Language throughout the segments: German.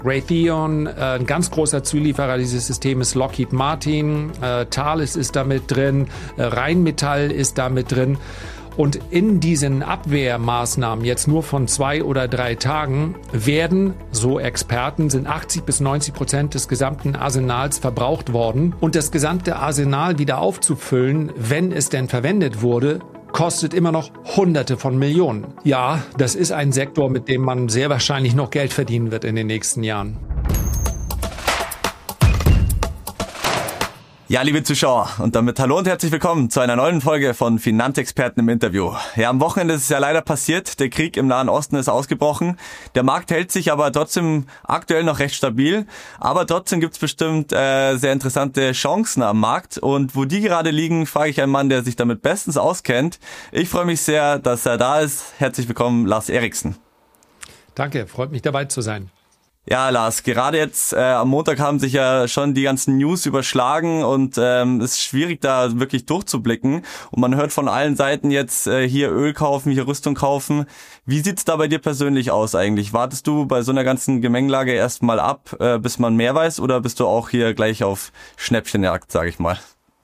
Raytheon, ein ganz großer Zulieferer dieses Systems ist Lockheed Martin, Thales ist damit drin, Rheinmetall ist damit drin. Und in diesen Abwehrmaßnahmen jetzt nur von 2 oder 3 Tagen werden, so Experten, sind 80-90% des gesamten Arsenals verbraucht worden. Und das gesamte Arsenal wieder aufzufüllen, wenn es denn verwendet wurde, kostet immer noch Hunderte von Millionen. Ja, das ist ein Sektor, mit dem man sehr wahrscheinlich noch Geld verdienen wird in den nächsten Jahren. Ja, liebe Zuschauer, und damit hallo und herzlich willkommen zu einer neuen Folge von Finanzexperten im Interview. Ja, am Wochenende ist es ja leider passiert, der Krieg im Nahen Osten ist ausgebrochen. Der Markt hält sich aber trotzdem aktuell noch recht stabil, aber trotzdem gibt's bestimmt sehr interessante Chancen am Markt. Und wo die gerade liegen, frage ich einen Mann, der sich damit bestens auskennt. Ich freue mich sehr, dass er da ist. Herzlich willkommen, Lars Eriksen. Danke, freut mich dabei zu sein. Ja, Lars, gerade jetzt am Montag haben sich ja schon die ganzen News überschlagen und es ist schwierig, da wirklich durchzublicken. Und man hört von allen Seiten jetzt hier Öl kaufen, hier Rüstung kaufen. Wie sieht's da bei dir persönlich aus eigentlich? Wartest du bei so einer ganzen Gemengelage erstmal ab, bis man mehr weiß, oder bist du auch hier gleich auf Schnäppchenjagd, sage ich mal?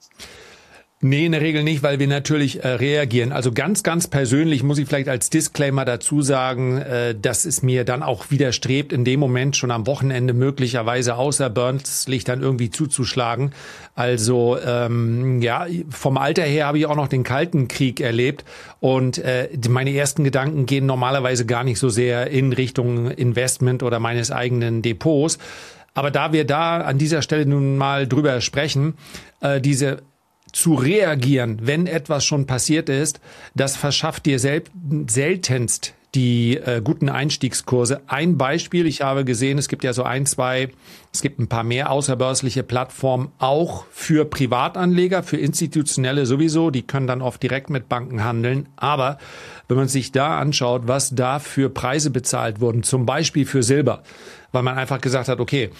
Nee, in der Regel nicht, weil wir natürlich reagieren. Also ganz persönlich muss ich vielleicht als Disclaimer dazu sagen, dass es mir dann auch widerstrebt, in dem Moment schon am Wochenende möglicherweise außer Burns-Licht dann irgendwie zuzuschlagen. Also vom Alter her habe ich auch noch den Kalten Krieg erlebt und meine ersten Gedanken gehen normalerweise gar nicht so sehr in Richtung Investment oder meines eigenen Depots. Aber da wir da an dieser Stelle nun mal drüber sprechen, zu reagieren, wenn etwas schon passiert ist, das verschafft dir seltenst die guten Einstiegskurse. Ein Beispiel, ich habe gesehen, es gibt ja so es gibt ein paar mehr außerbörsliche Plattformen, auch für Privatanleger, für Institutionelle sowieso, die können dann oft direkt mit Banken handeln. Aber wenn man sich da anschaut, was da für Preise bezahlt wurden, zum Beispiel für Silber, weil man einfach gesagt hat, okay,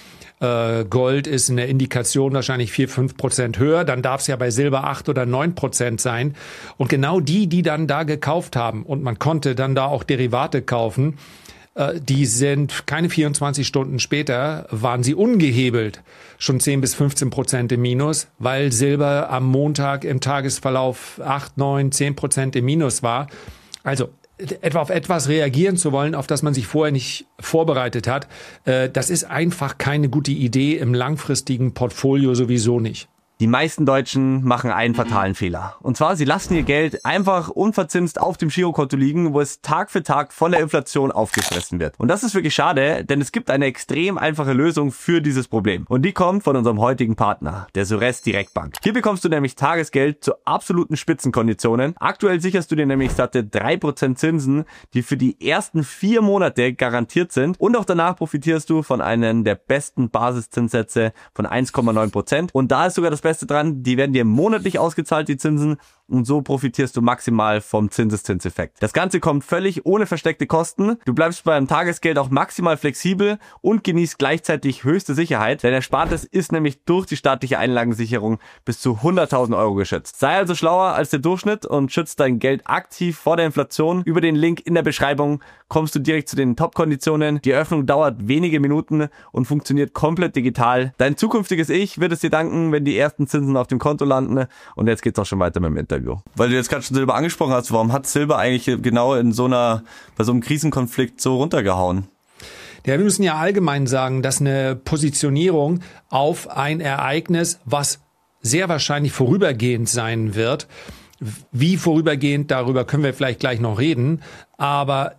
Gold ist in der Indikation wahrscheinlich 4-5% höher, dann darf es ja bei Silber 8 oder 9% sein. Und genau die dann da gekauft haben, und man konnte dann da auch Derivate kaufen, die sind keine 24 Stunden später, waren sie ungehebelt schon 10-15% im Minus, weil Silber am Montag im Tagesverlauf 8-9-10% im Minus war. Also etwa auf etwas reagieren zu wollen, auf das man sich vorher nicht vorbereitet hat, das ist einfach keine gute Idee, im langfristigen Portfolio sowieso nicht. Die meisten Deutschen machen einen fatalen Fehler. Und zwar, sie lassen ihr Geld einfach unverzinst auf dem Girokonto liegen, wo es Tag für Tag von der Inflation aufgefressen wird. Und das ist wirklich schade, denn es gibt eine extrem einfache Lösung für dieses Problem. Und die kommt von unserem heutigen Partner, der Sures Direktbank. Hier bekommst du nämlich Tagesgeld zu absoluten Spitzenkonditionen. Aktuell sicherst du dir nämlich satte 3% Zinsen, die für die ersten 4 Monate garantiert sind. Und auch danach profitierst du von einem der besten Basiszinssätze von 1,9%. Und da ist sogar das Beste dran, die werden dir monatlich ausgezahlt, die Zinsen, und so profitierst du maximal vom Zinseszinseffekt. Das Ganze kommt völlig ohne versteckte Kosten. Du bleibst beim Tagesgeld auch maximal flexibel und genießt gleichzeitig höchste Sicherheit. Dein Erspartes ist nämlich durch die staatliche Einlagensicherung bis zu 100.000 Euro geschützt. Sei also schlauer als der Durchschnitt und schützt dein Geld aktiv vor der Inflation. Über den Link in der Beschreibung kommst du direkt zu den Top-Konditionen. Die Eröffnung dauert wenige Minuten und funktioniert komplett digital. Dein zukünftiges Ich wird es dir danken, wenn die ersten Zinsen auf dem Konto landen. Und jetzt geht's auch schon weiter mit dem Interview. Weil du jetzt gerade schon Silber angesprochen hast, warum hat Silber eigentlich genau bei so einem Krisenkonflikt so runtergehauen? Ja, wir müssen ja allgemein sagen, dass eine Positionierung auf ein Ereignis, was sehr wahrscheinlich vorübergehend sein wird, wie vorübergehend, darüber können wir vielleicht gleich noch reden, aber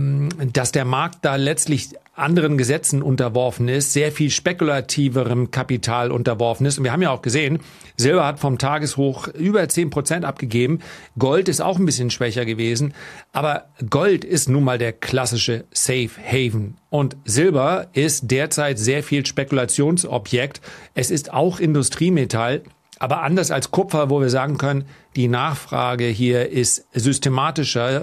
dass der Markt da letztlich anderen Gesetzen unterworfen ist, sehr viel spekulativerem Kapital unterworfen ist. Und wir haben ja auch gesehen, Silber hat vom Tageshoch über 10% abgegeben. Gold ist auch ein bisschen schwächer gewesen. Aber Gold ist nun mal der klassische Safe Haven. Und Silber ist derzeit sehr viel Spekulationsobjekt. Es ist auch Industriemetall. Aber anders als Kupfer, wo wir sagen können, die Nachfrage hier ist systemischer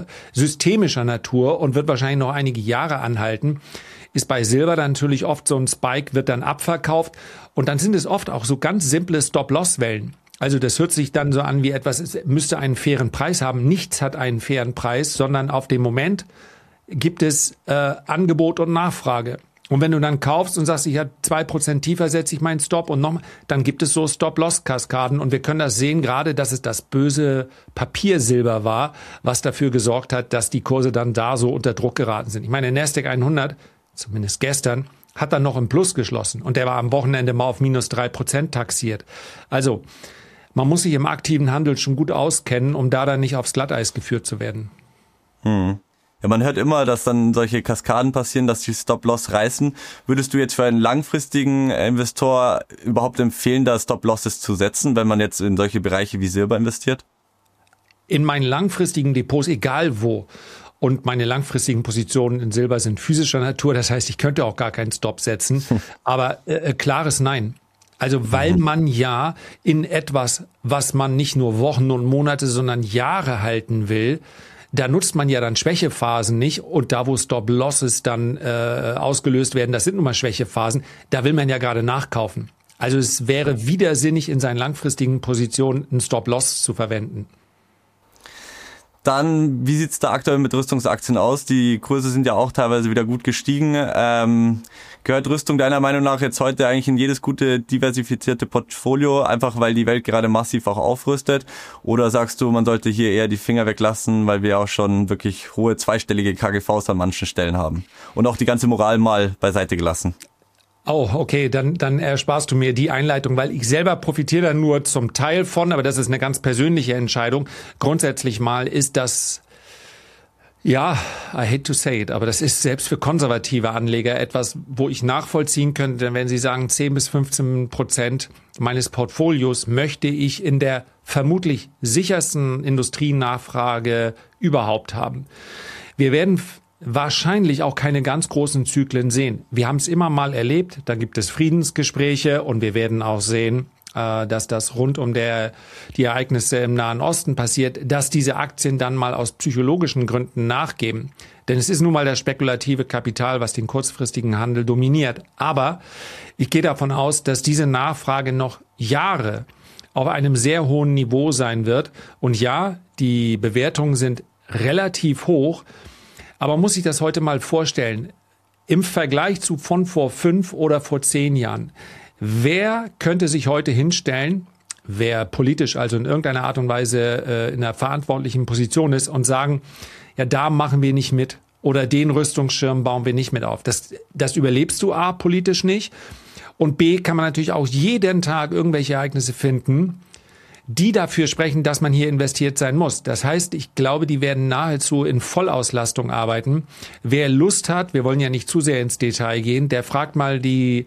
Natur und wird wahrscheinlich noch einige Jahre anhalten, ist bei Silber dann natürlich oft so ein Spike, wird dann abverkauft. Und dann sind es oft auch so ganz simple Stop-Loss-Wellen. Also das hört sich dann so an wie etwas, es müsste einen fairen Preis haben. Nichts hat einen fairen Preis, sondern auf dem Moment gibt es Angebot und Nachfrage. Und wenn du dann kaufst und sagst, ich habe 2% tiefer, setze ich meinen Stop und nochmal, dann gibt es so Stop-Loss-Kaskaden. Und wir können das sehen, gerade, dass es das böse Papiersilber war, was dafür gesorgt hat, dass die Kurse dann da so unter Druck geraten sind. Ich meine, der Nasdaq 100, zumindest gestern, hat dann noch im Plus geschlossen. Und der war am Wochenende mal auf minus 3% taxiert. Also, man muss sich im aktiven Handel schon gut auskennen, um da dann nicht aufs Glatteis geführt zu werden. Ja, man hört immer, dass dann solche Kaskaden passieren, dass die Stop-Loss reißen. Würdest du jetzt für einen langfristigen Investor überhaupt empfehlen, da Stop-Losses zu setzen, wenn man jetzt in solche Bereiche wie Silber investiert? In meinen langfristigen Depots, egal wo, und meine langfristigen Positionen in Silber sind physischer Natur, das heißt, ich könnte auch gar keinen Stop setzen, aber klares Nein. Also weil man ja in etwas, was man nicht nur Wochen und Monate, sondern Jahre halten will, da nutzt man ja dann Schwächephasen nicht, und da, wo Stop-Losses dann ausgelöst werden, das sind nun mal Schwächephasen, da will man ja gerade nachkaufen. Also es wäre widersinnig, in seinen langfristigen Positionen einen Stop-Loss zu verwenden. Dann, wie sieht's da aktuell mit Rüstungsaktien aus? Die Kurse sind ja auch teilweise wieder gut gestiegen. Gehört Rüstung deiner Meinung nach jetzt heute eigentlich in jedes gute, diversifizierte Portfolio, einfach weil die Welt gerade massiv auch aufrüstet? Oder sagst du, man sollte hier eher die Finger weglassen, weil wir auch schon wirklich hohe zweistellige KGVs an manchen Stellen haben? Und auch die ganze Moral mal beiseite gelassen. Oh, okay, dann ersparst du mir die Einleitung, weil ich selber profitiere da nur zum Teil von, aber das ist eine ganz persönliche Entscheidung. Grundsätzlich mal ist das, ja, I hate to say it, aber das ist selbst für konservative Anleger etwas, wo ich nachvollziehen könnte, denn wenn Sie sagen, 10-15% meines Portfolios möchte ich in der vermutlich sichersten Industrienachfrage überhaupt haben. Wir werden wahrscheinlich auch keine ganz großen Zyklen sehen. Wir haben es immer mal erlebt, da gibt es Friedensgespräche, und wir werden auch sehen, dass das rund um die Ereignisse im Nahen Osten passiert, dass diese Aktien dann mal aus psychologischen Gründen nachgeben. Denn es ist nun mal das spekulative Kapital, was den kurzfristigen Handel dominiert. Aber ich gehe davon aus, dass diese Nachfrage noch Jahre auf einem sehr hohen Niveau sein wird. Und ja, die Bewertungen sind relativ hoch. Aber man muss sich das heute mal vorstellen, im Vergleich zu von vor 5 oder vor 10 Jahren. Wer könnte sich heute hinstellen, wer politisch also in irgendeiner Art und Weise in einer verantwortlichen Position ist, und sagen, ja, da machen wir nicht mit, oder den Rüstungsschirm bauen wir nicht mit auf. Das überlebst du A, politisch nicht, und B, kann man natürlich auch jeden Tag irgendwelche Ereignisse finden, die dafür sprechen, dass man hier investiert sein muss. Das heißt, ich glaube, die werden nahezu in Vollauslastung arbeiten. Wer Lust hat, wir wollen ja nicht zu sehr ins Detail gehen, der fragt mal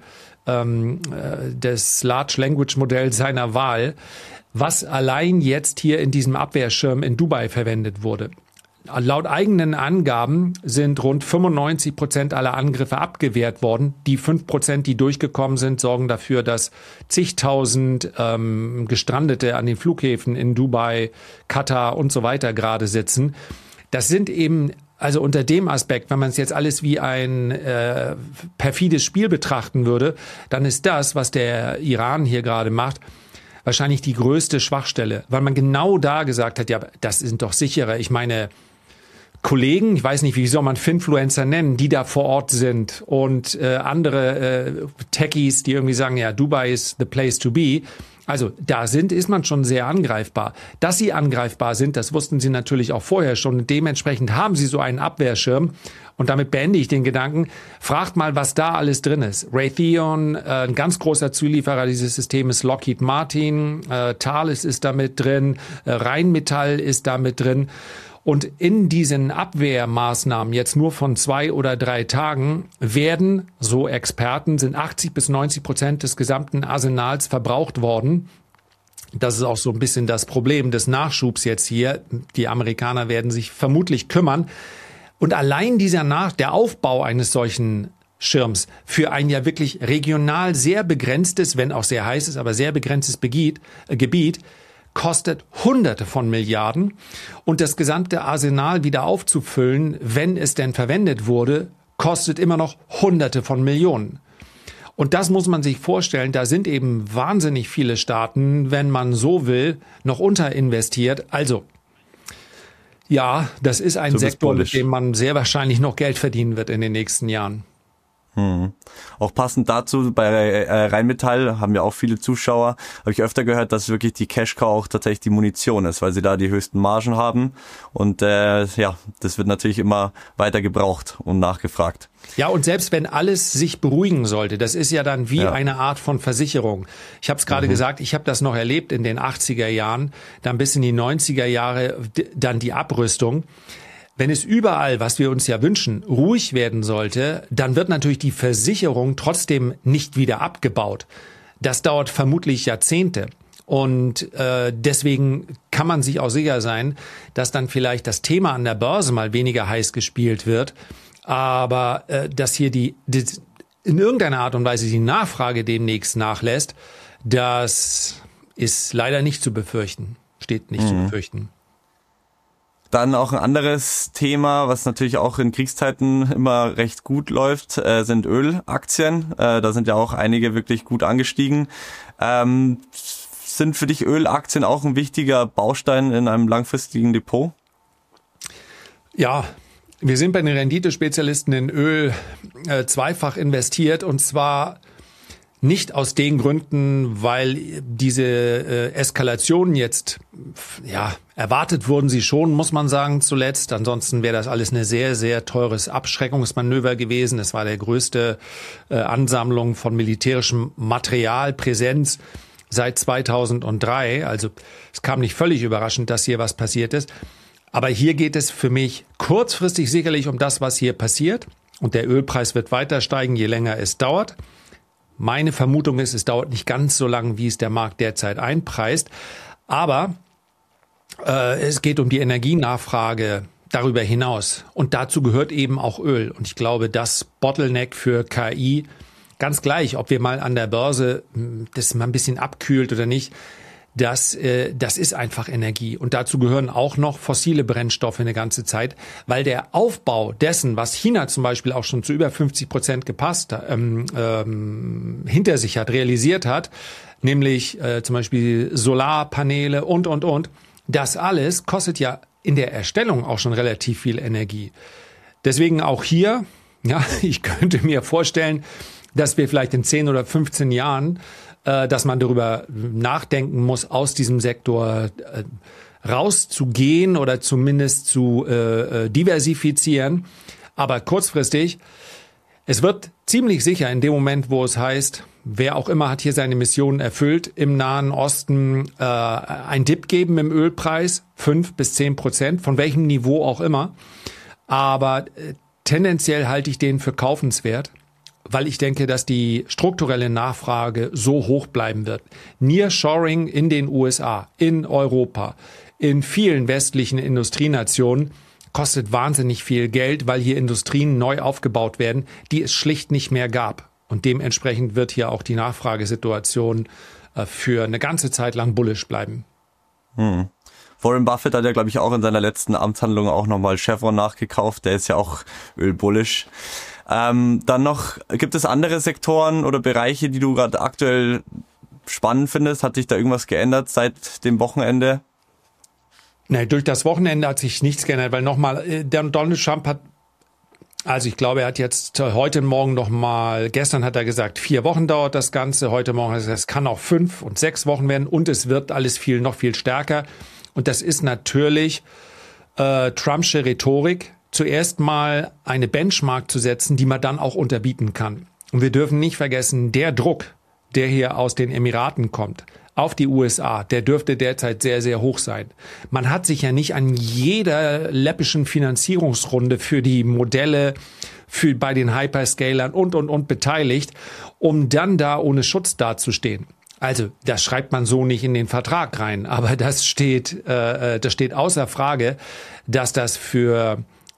das Large Language Modell seiner Wahl, was allein jetzt hier in diesem Abwehrschirm in Dubai verwendet wurde. Laut eigenen Angaben sind rund 95% aller Angriffe abgewehrt worden. Die 5%, die durchgekommen sind, sorgen dafür, dass zigtausend Gestrandete an den Flughäfen in Dubai, Katar und so weiter gerade sitzen. Das sind eben, also unter dem Aspekt, wenn man es jetzt alles wie ein perfides Spiel betrachten würde, dann ist das, was der Iran hier gerade macht, wahrscheinlich die größte Schwachstelle, weil man genau da gesagt hat, ja, das sind doch sichere. Ich meine, Kollegen, ich weiß nicht, wie soll man Finfluencer nennen, die da vor Ort sind, und andere Techies, die irgendwie sagen, ja, Dubai is the place to be. Also da ist man schon sehr angreifbar. Dass sie angreifbar sind, das wussten sie natürlich auch vorher schon. Dementsprechend haben sie so einen Abwehrschirm. Und damit beende ich den Gedanken. Fragt mal, was da alles drin ist. Raytheon, ein ganz großer Zulieferer dieses Systems, Lockheed Martin, Thales ist damit drin, Rheinmetall ist damit drin. Und in diesen Abwehrmaßnahmen jetzt nur von 2 oder 3 Tagen werden, so Experten, sind 80-90% des gesamten Arsenals verbraucht worden. Das ist auch so ein bisschen das Problem des Nachschubs jetzt hier. Die Amerikaner werden sich vermutlich kümmern. Und allein der Aufbau eines solchen Schirms für ein ja wirklich regional sehr begrenztes, wenn auch sehr heißes, aber sehr begrenztes Gebiet, kostet Hunderte von Milliarden, und das gesamte Arsenal wieder aufzufüllen, wenn es denn verwendet wurde, kostet immer noch Hunderte von Millionen. Und das muss man sich vorstellen, da sind eben wahnsinnig viele Staaten, wenn man so will, noch unterinvestiert. Also, ja, das ist ein Sektor, mit dem man sehr wahrscheinlich noch Geld verdienen wird in den nächsten Jahren. Auch passend dazu, bei Rheinmetall haben ja auch viele Zuschauer, habe ich öfter gehört, dass wirklich die Cash-Cow auch tatsächlich die Munition ist, weil sie da die höchsten Margen haben und das wird natürlich immer weiter gebraucht und nachgefragt. Ja, und selbst wenn alles sich beruhigen sollte, das ist ja dann wie eine Art von Versicherung. Ich habe es gerade gesagt, ich habe das noch erlebt in den 80er Jahren, dann bis in die 90er Jahre, dann die Abrüstung. Wenn es überall, was wir uns ja wünschen, ruhig werden sollte, dann wird natürlich die Versicherung trotzdem nicht wieder abgebaut. Das dauert vermutlich Jahrzehnte. Und deswegen kann man sich auch sicher sein, dass dann vielleicht das Thema an der Börse mal weniger heiß gespielt wird. Aber dass hier in irgendeiner Art und Weise die Nachfrage demnächst nachlässt, das ist leider nicht zu befürchten. Steht nicht zu befürchten. Dann auch ein anderes Thema, was natürlich auch in Kriegszeiten immer recht gut läuft, sind Ölaktien. Da sind ja auch einige wirklich gut angestiegen. Sind für dich Ölaktien auch ein wichtiger Baustein in einem langfristigen Depot? Ja, wir sind bei den Renditespezialisten in Öl zweifach investiert, und zwar nicht aus den Gründen, weil diese Eskalationen jetzt, erwartet wurden sie schon, muss man sagen, zuletzt. Ansonsten wäre das alles eine sehr, sehr teures Abschreckungsmanöver gewesen. Es war der größte Ansammlung von militärischem Material, Präsenz seit 2003. Also es kam nicht völlig überraschend, dass hier was passiert ist. Aber hier geht es für mich kurzfristig sicherlich um das, was hier passiert. Und der Ölpreis wird weiter steigen, je länger es dauert. Meine Vermutung ist, es dauert nicht ganz so lang, wie es der Markt derzeit einpreist. Aber es geht um die Energienachfrage darüber hinaus. Und dazu gehört eben auch Öl. Und ich glaube, das Bottleneck für KI, ganz gleich, ob wir mal an der Börse das mal ein bisschen abkühlt oder nicht, das ist einfach Energie. Und dazu gehören auch noch fossile Brennstoffe eine ganze Zeit, weil der Aufbau dessen, was China zum Beispiel auch schon zu über 50% hinter sich hat, realisiert hat, nämlich zum Beispiel Solarpaneele und. Das alles kostet ja in der Erstellung auch schon relativ viel Energie. Deswegen auch hier, ich könnte mir vorstellen, dass wir vielleicht in 10 oder 15 Jahren dass man darüber nachdenken muss, aus diesem Sektor rauszugehen oder zumindest zu diversifizieren. Aber kurzfristig, es wird ziemlich sicher in dem Moment, wo es heißt, wer auch immer hat hier seine Mission erfüllt, im Nahen Osten ein Dip geben im Ölpreis, 5-10%, von welchem Niveau auch immer. Aber tendenziell halte ich den für kaufenswert, weil ich denke, dass die strukturelle Nachfrage so hoch bleiben wird. Nearshoring in den USA, in Europa, in vielen westlichen Industrienationen kostet wahnsinnig viel Geld, weil hier Industrien neu aufgebaut werden, die es schlicht nicht mehr gab. Und dementsprechend wird hier auch die Nachfragesituation für eine ganze Zeit lang bullish bleiben. Warren Buffett hat ja, glaube ich, auch in seiner letzten Amtshandlung auch nochmal Chevron nachgekauft. Der ist ja auch ölbullish. Dann noch, gibt es andere Sektoren oder Bereiche, die du gerade aktuell spannend findest? Hat sich da irgendwas geändert seit dem Wochenende? Nein, durch das Wochenende hat sich nichts geändert, weil nochmal, der Donald Trump hat, also ich glaube, er hat jetzt heute Morgen nochmal, gestern hat er gesagt, 4 Wochen dauert das Ganze, heute Morgen hat er gesagt, es kann auch 5 und 6 Wochen werden und es wird alles noch viel stärker. Und das ist natürlich Trumpsche Rhetorik, zuerst mal eine Benchmark zu setzen, die man dann auch unterbieten kann. Und wir dürfen nicht vergessen, der Druck, der hier aus den Emiraten kommt, auf die USA, der dürfte derzeit sehr, sehr hoch sein. Man hat sich ja nicht an jeder läppischen Finanzierungsrunde für die Modelle bei den Hyperscalern und beteiligt, um dann da ohne Schutz dazustehen. Also, das schreibt man so nicht in den Vertrag rein, aber das steht außer Frage, dass das für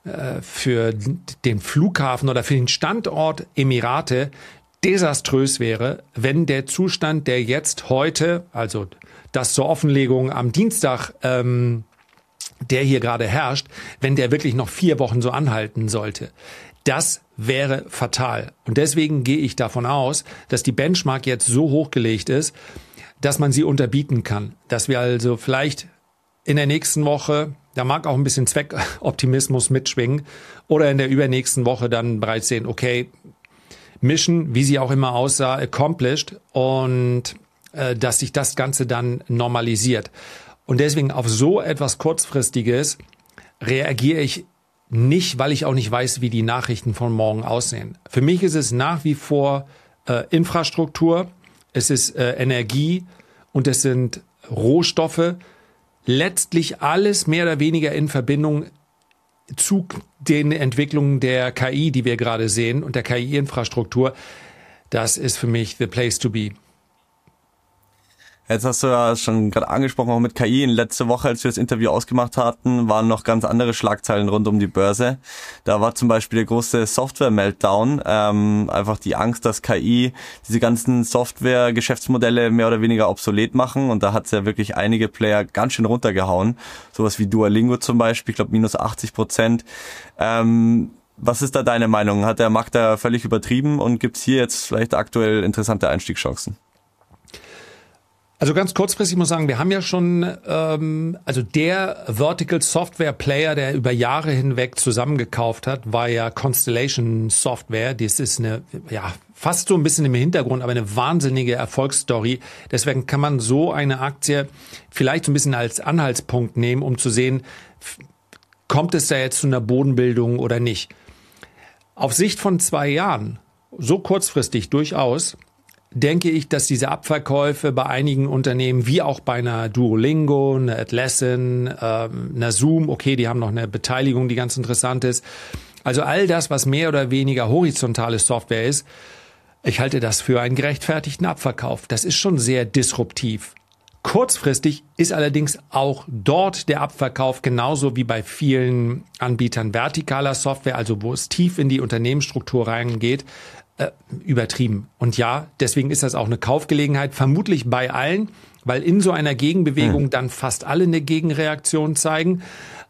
den Flughafen oder für den Standort Emirate desaströs wäre, wenn der Zustand, der jetzt heute, also das zur Offenlegung am Dienstag, der hier gerade herrscht, wenn der wirklich noch 4 Wochen so anhalten sollte. Das wäre fatal. Und deswegen gehe ich davon aus, dass die Benchmark jetzt so hochgelegt ist, dass man sie unterbieten kann. Dass wir also vielleicht in der nächsten Woche, da mag auch ein bisschen Zweckoptimismus mitschwingen, oder in der übernächsten Woche dann bereits sehen, okay, Mission, wie sie auch immer aussah, accomplished und dass sich das Ganze dann normalisiert. Und deswegen auf so etwas Kurzfristiges reagiere ich nicht, weil ich auch nicht weiß, wie die Nachrichten von morgen aussehen. Für mich ist es nach wie vor Infrastruktur, es ist Energie und es sind Rohstoffe. Letztlich alles mehr oder weniger in Verbindung zu den Entwicklungen der KI, die wir gerade sehen und der KI-Infrastruktur. Das ist für mich the place to be. Jetzt hast du ja schon gerade angesprochen, auch mit KI. Letzte Woche, als wir das Interview ausgemacht hatten, waren noch ganz andere Schlagzeilen rund um die Börse. Da war zum Beispiel der große Software-Meltdown, einfach die Angst, dass KI diese ganzen Software-Geschäftsmodelle mehr oder weniger obsolet machen. Und da hat es ja wirklich einige Player ganz schön runtergehauen. Sowas wie Duolingo zum Beispiel, ich glaube minus 80%. Was ist da deine Meinung? Hat der Markt da völlig übertrieben und gibt es hier jetzt vielleicht aktuell interessante Einstiegschancen? Also ganz kurzfristig muss ich sagen, wir haben ja schon, also der Vertical Software Player, der über Jahre hinweg zusammengekauft hat, war ja Constellation Software. Das ist eine, ja, fast so ein bisschen im Hintergrund, aber eine wahnsinnige Erfolgsstory. Deswegen kann man so eine Aktie vielleicht so ein bisschen als Anhaltspunkt nehmen, um zu sehen, kommt es da jetzt zu einer Bodenbildung oder nicht. Auf Sicht von 2 Jahren, so kurzfristig durchaus, denke ich, dass diese Abverkäufe bei einigen Unternehmen, wie auch bei einer Duolingo, einer Atlassian, einer Zoom, okay, die haben noch eine Beteiligung, die ganz interessant ist. Also all das, was mehr oder weniger horizontale Software ist, ich halte das für einen gerechtfertigten Abverkauf. Das ist schon sehr disruptiv. Kurzfristig ist allerdings auch dort der Abverkauf genauso wie bei vielen Anbietern vertikaler Software, also wo es tief in die Unternehmensstruktur reingeht, übertrieben. Und ja, deswegen ist das auch eine Kaufgelegenheit, vermutlich bei allen, weil in so einer Gegenbewegung dann fast alle eine Gegenreaktion zeigen.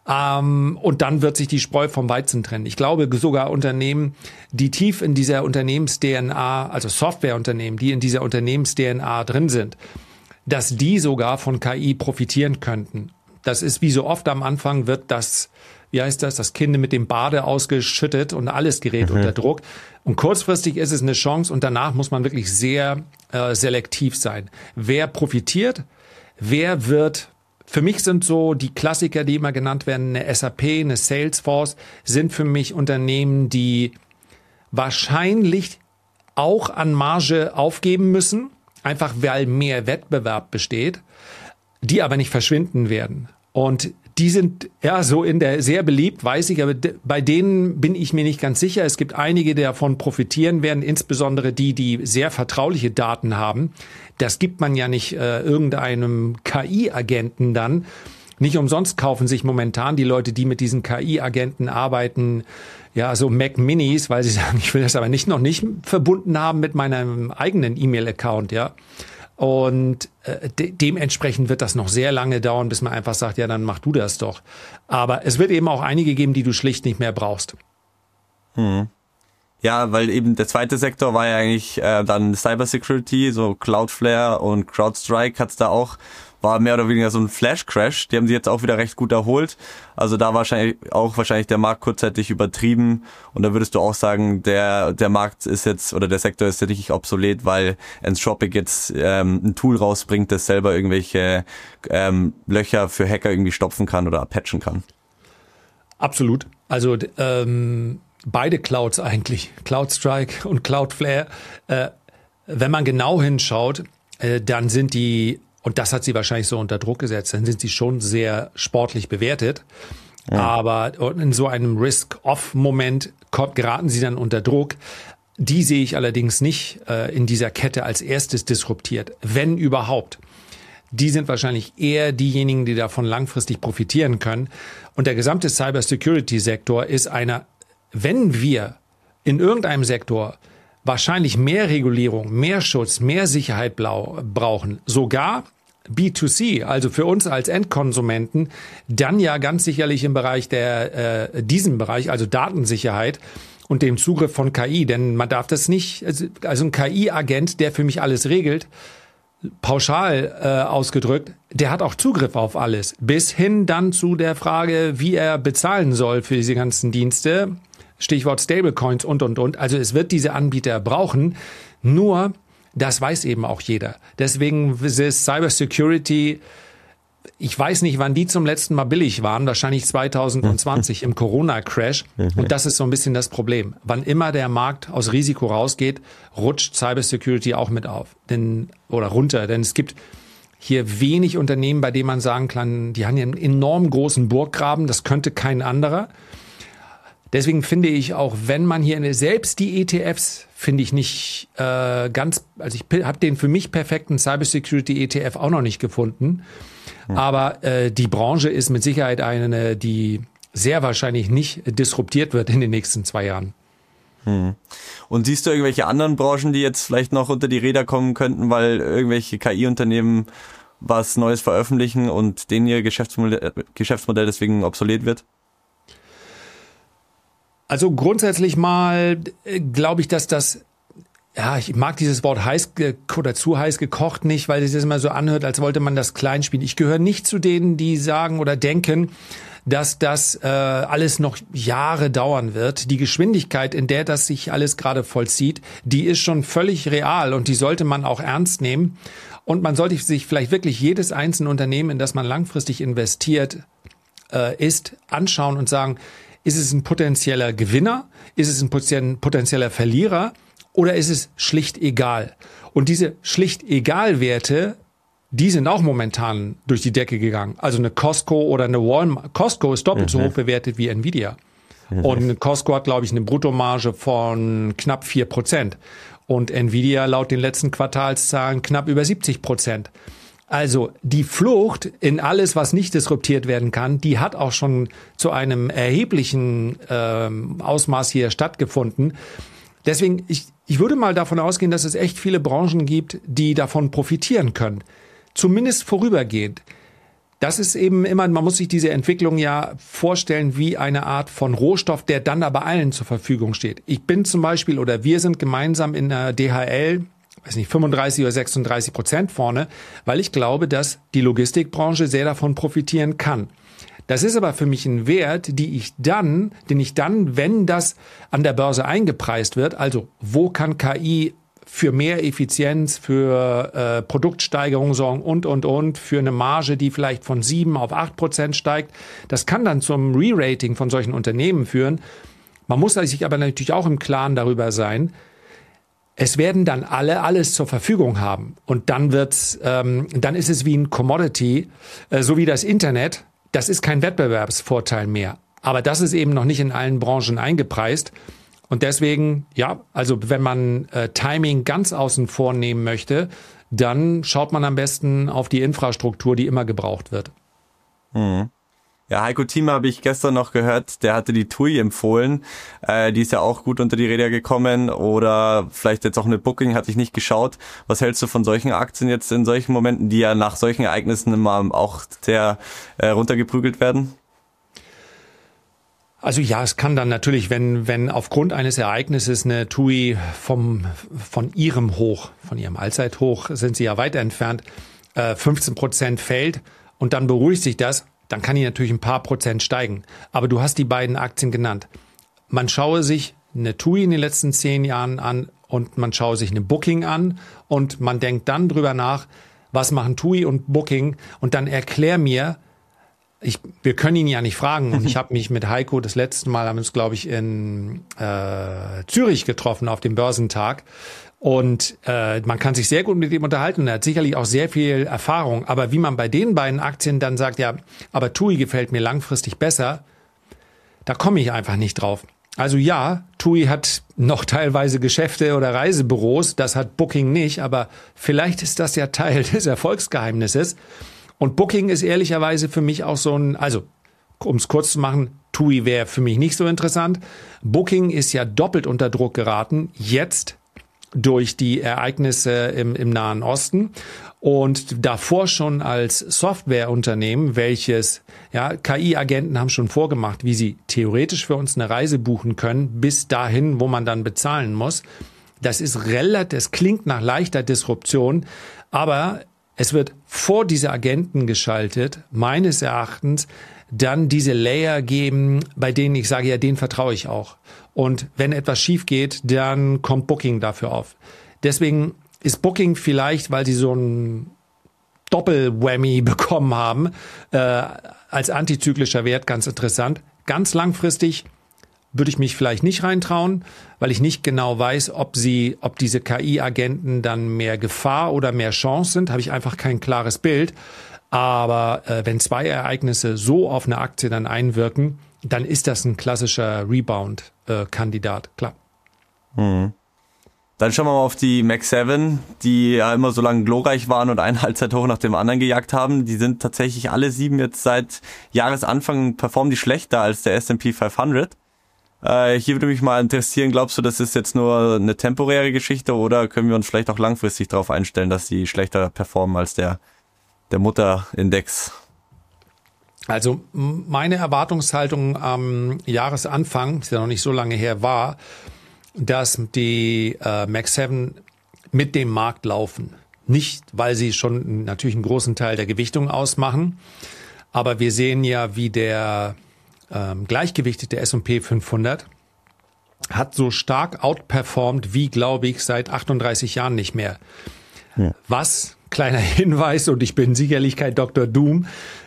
Und dann wird sich die Spreu vom Weizen trennen. Ich glaube sogar Unternehmen, die tief in dieser Unternehmens-DNA, also Softwareunternehmen, die in dieser Unternehmens-DNA drin sind, dass die sogar von KI profitieren könnten. Das ist wie so oft am Anfang wird das, wie heißt das Kind mit dem Bade ausgeschüttet und alles gerät unter Druck. Und kurzfristig ist es eine Chance und danach muss man wirklich sehr selektiv sein. Wer profitiert? Wer wird? Für mich sind so die Klassiker, die immer genannt werden, eine SAP, eine Salesforce, sind für mich Unternehmen, die wahrscheinlich auch an Marge aufgeben müssen, einfach weil mehr Wettbewerb besteht, die aber nicht verschwinden werden. Und die sind ja so in der sehr beliebt, weiß ich, aber bei denen bin ich mir nicht ganz sicher. Es gibt einige, die davon profitieren werden, insbesondere die, die sehr vertrauliche Daten haben. Das gibt man ja nicht irgendeinem KI-Agenten dann. Nicht umsonst kaufen sich momentan die Leute, die mit diesen KI-Agenten arbeiten, ja, so Mac Minis, weil sie sagen, ich will das aber noch nicht verbunden haben mit meinem eigenen E-Mail-Account, ja. Und dementsprechend wird das noch sehr lange dauern, bis man einfach sagt, ja, dann mach du das doch. Aber es wird eben auch einige geben, die du schlicht nicht mehr brauchst. Ja, weil eben der zweite Sektor war ja eigentlich dann Cybersecurity, so Cloudflare und CrowdStrike hat's da auch, war mehr oder weniger so ein Flash-Crash. Die haben sich jetzt auch wieder recht gut erholt. Also da wahrscheinlich der Markt kurzzeitig übertrieben. Und da würdest du auch sagen, der Markt ist jetzt, oder der Sektor ist ja nicht obsolet, weil Anthropic jetzt ein Tool rausbringt, das selber irgendwelche Löcher für Hacker irgendwie stopfen kann oder patchen kann. Absolut. Also beide Clouds eigentlich, CrowdStrike und Cloudflare. Wenn man genau hinschaut, dann sind die, und das hat sie wahrscheinlich so unter Druck gesetzt, dann sind sie schon sehr sportlich bewertet. Ja. Aber in so einem Risk-Off-Moment geraten sie dann unter Druck. Die sehe ich allerdings nicht in dieser Kette als erstes disruptiert, wenn überhaupt. Die sind wahrscheinlich eher diejenigen, die davon langfristig profitieren können. Und der gesamte Cybersecurity-Sektor ist einer, wenn wir in irgendeinem Sektor wahrscheinlich mehr Regulierung, mehr Schutz, mehr Sicherheit brauchen, sogar B2C, also für uns als Endkonsumenten, dann ja ganz sicherlich im Bereich diesem Bereich, also Datensicherheit und dem Zugriff von KI, denn man darf das nicht, also ein KI-Agent, der für mich alles regelt, pauschal ausgedrückt, der hat auch Zugriff auf alles, bis hin dann zu der Frage, wie er bezahlen soll für diese ganzen Dienste. Stichwort Stablecoins und. Also es wird diese Anbieter brauchen, nur das weiß eben auch jeder. Deswegen ist Cybersecurity, ich weiß nicht, wann die zum letzten Mal billig waren, wahrscheinlich 2020 im Corona-Crash. Und das ist so ein bisschen das Problem. Wann immer der Markt aus Risiko rausgeht, rutscht Cybersecurity auch mit auf oder runter. Denn es gibt hier wenig Unternehmen, bei denen man sagen kann, die haben hier einen enorm großen Burggraben, das könnte kein anderer. Deswegen finde ich auch, wenn man hier, selbst die ETFs, finde ich nicht also ich habe den für mich perfekten Cybersecurity-ETF auch noch nicht gefunden. Aber die Branche ist mit Sicherheit eine, die sehr wahrscheinlich nicht disruptiert wird in den nächsten 2 Jahren. Und siehst du irgendwelche anderen Branchen, die jetzt vielleicht noch unter die Räder kommen könnten, weil irgendwelche KI-Unternehmen was Neues veröffentlichen und denen ihr Geschäftsmodell deswegen obsolet wird? Also grundsätzlich mal glaube ich, dass das, ja, ich mag dieses Wort heiß oder zu heiß gekocht nicht, weil es sich immer so anhört, als wollte man das klein spielen. Ich gehöre nicht zu denen, die sagen oder denken, dass das alles noch Jahre dauern wird. Die Geschwindigkeit, in der das sich alles gerade vollzieht, die ist schon völlig real und die sollte man auch ernst nehmen. Und man sollte sich vielleicht wirklich jedes einzelne Unternehmen, in das man langfristig investiert anschauen und sagen, ist es ein potenzieller Gewinner? Ist es ein potenzieller Verlierer? Oder ist es schlicht egal? Und diese schlicht egal Werte, die sind auch momentan durch die Decke gegangen. Also eine Costco oder eine Walmart. Costco ist doppelt so hoch bewertet wie Nvidia. Und eine Costco hat, glaube ich, eine Bruttomarge von knapp 4%. Und Nvidia laut den letzten Quartalszahlen knapp über 70%. Also die Flucht in alles, was nicht disruptiert werden kann, die hat auch schon zu einem erheblichen Ausmaß hier stattgefunden. Deswegen, ich würde mal davon ausgehen, dass es echt viele Branchen gibt, die davon profitieren können. Zumindest vorübergehend. Das ist eben immer, man muss sich diese Entwicklung ja vorstellen wie eine Art von Rohstoff, der dann aber allen zur Verfügung steht. Ich bin zum Beispiel, oder wir sind gemeinsam in der DHL, 35 oder 36% vorne, weil ich glaube, dass die Logistikbranche sehr davon profitieren kann. Das ist aber für mich ein Wert, den ich dann, wenn das an der Börse eingepreist wird, also wo kann KI für mehr Effizienz, für Produktsteigerung sorgen und, für eine Marge, die vielleicht von 7 auf 8% steigt. Das kann dann zum Re-Rating von solchen Unternehmen führen. Man muss sich aber natürlich auch im Klaren darüber sein, es werden dann alle alles zur Verfügung haben. Und dann dann ist es wie ein Commodity, so wie das Internet. Das ist kein Wettbewerbsvorteil mehr. Aber das ist eben noch nicht in allen Branchen eingepreist. Und deswegen, ja, also wenn man Timing ganz außen vor nehmen möchte, dann schaut man am besten auf die Infrastruktur, die immer gebraucht wird. Ja, Heiko Thieme habe ich gestern noch gehört, der hatte die TUI empfohlen. Die ist ja auch gut unter die Räder gekommen. Oder vielleicht jetzt auch eine Booking, hatte ich nicht geschaut. Was hältst du von solchen Aktien jetzt in solchen Momenten, die ja nach solchen Ereignissen immer auch sehr runtergeprügelt werden? Also ja, es kann dann natürlich, wenn aufgrund eines Ereignisses eine TUI von ihrem Allzeithoch, sind sie ja weit entfernt, 15% fällt und dann beruhigt sich das, dann kann die natürlich ein paar Prozent steigen. Aber du hast die beiden Aktien genannt. Man schaue sich eine TUI in den letzten 10 Jahren an und man schaue sich eine Booking an und man denkt dann drüber nach, was machen TUI und Booking und dann erklär mir, wir können ihn ja nicht fragen und ich habe mich mit Heiko das letzte Mal, haben wir uns glaube ich in Zürich getroffen auf dem Börsentag und man kann sich sehr gut mit ihm unterhalten und er hat sicherlich auch sehr viel Erfahrung, aber wie man bei den beiden Aktien dann sagt, ja, aber TUI gefällt mir langfristig besser, da komme ich einfach nicht drauf. Also ja, TUI hat noch teilweise Geschäfte oder Reisebüros, das hat Booking nicht, aber vielleicht ist das ja Teil des Erfolgsgeheimnisses. Und Booking ist ehrlicherweise für mich auch so also um es kurz zu machen, TUI wäre für mich nicht so interessant. Booking ist ja doppelt unter Druck geraten, jetzt durch die Ereignisse im Nahen Osten und davor schon als Softwareunternehmen, welches, ja, KI-Agenten haben schon vorgemacht, wie sie theoretisch für uns eine Reise buchen können, bis dahin, wo man dann bezahlen muss. Das klingt nach leichter Disruption, aber es wird vor diese Agenten geschaltet, meines Erachtens, dann diese Layer geben, bei denen ich sage, ja, denen vertraue ich auch. Und wenn etwas schief geht, dann kommt Booking dafür auf. Deswegen ist Booking vielleicht, weil sie so ein Doppel-Whammy bekommen haben, als antizyklischer Wert ganz interessant. Ganz langfristig würde ich mich vielleicht nicht reintrauen, weil ich nicht genau weiß, ob diese KI-Agenten dann mehr Gefahr oder mehr Chance sind, habe ich einfach kein klares Bild. Aber wenn zwei Ereignisse so auf eine Aktie dann einwirken, dann ist das ein klassischer Rebound-Kandidat, klar. Mhm. Dann schauen wir mal auf die Mag 7, die ja immer so lange glorreich waren und einen Allzeithoch nach dem anderen gejagt haben. Die sind tatsächlich alle 7 jetzt seit Jahresanfang, performen die schlechter als der S&P 500. Hier würde mich mal interessieren, glaubst du, das ist jetzt nur eine temporäre Geschichte oder können wir uns vielleicht auch langfristig darauf einstellen, dass sie schlechter performen als der Mutterindex? Also meine Erwartungshaltung am Jahresanfang, ist ja noch nicht so lange her, war, dass die Mag 7 mit dem Markt laufen. Nicht, weil sie schon natürlich einen großen Teil der Gewichtung ausmachen, aber wir sehen ja, wie der gleichgewichtete S&P 500 hat so stark outperformed wie, glaube ich, seit 38 Jahren nicht mehr. Ja. Was, kleiner Hinweis, und ich bin sicherlich kein Dr. Doom,